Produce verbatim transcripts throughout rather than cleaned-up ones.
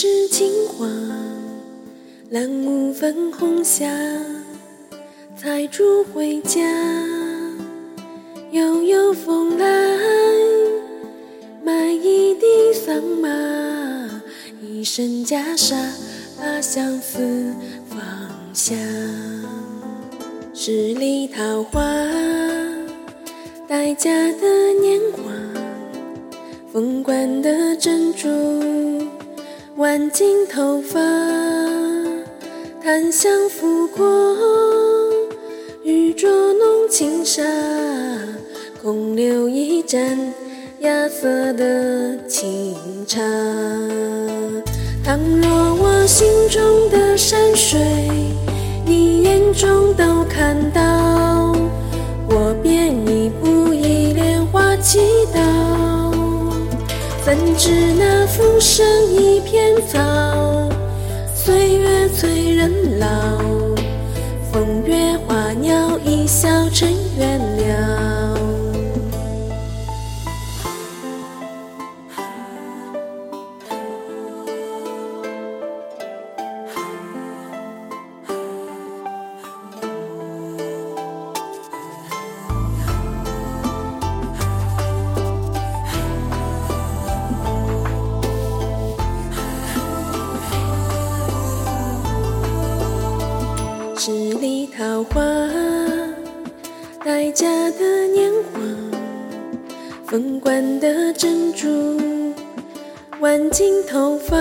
是金黄，蓝雾粉红霞，采竹回家，悠悠风来，买一地桑麻，一身袈裟，把相思放下。十里桃花，待嫁的年华，凤冠的珍珠，挽进头发，檀香拂过，玉镯弄轻纱，空留一盏芽色的清茶。倘若我心中的山水，你眼中都看到，我便一步一莲花祈祷。怎知那浮生一片草，岁月催人老，风月花鸟一笑尘缘了。十里桃花，待嫁的年华，凤冠的珍珠，挽进头发，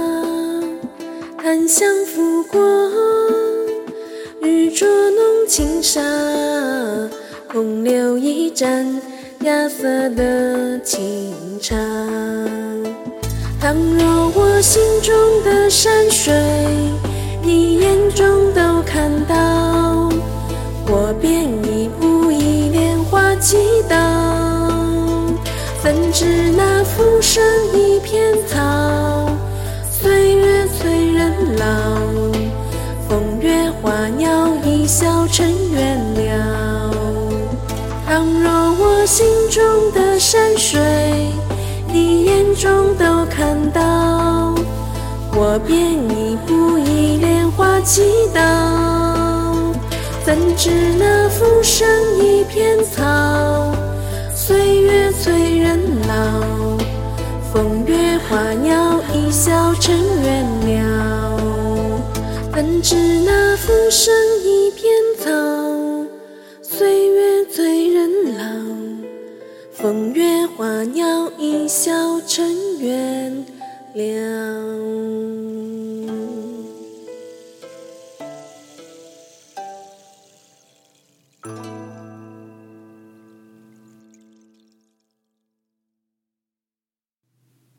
檀香拂过，玉镯弄轻纱，空留一盏芽色的清茶。倘若我心中的山水，你眼中都看到，我便一步一莲花祈祷。怎知那浮生一片草，岁月催人老，风月花鸟一笑尘缘了。倘若我心中的山水，你眼中都看到，我便一步一莲花祈祷。怎知那浮生一片草，岁月催人老，风月花鸟一笑尘缘了。怎知那浮生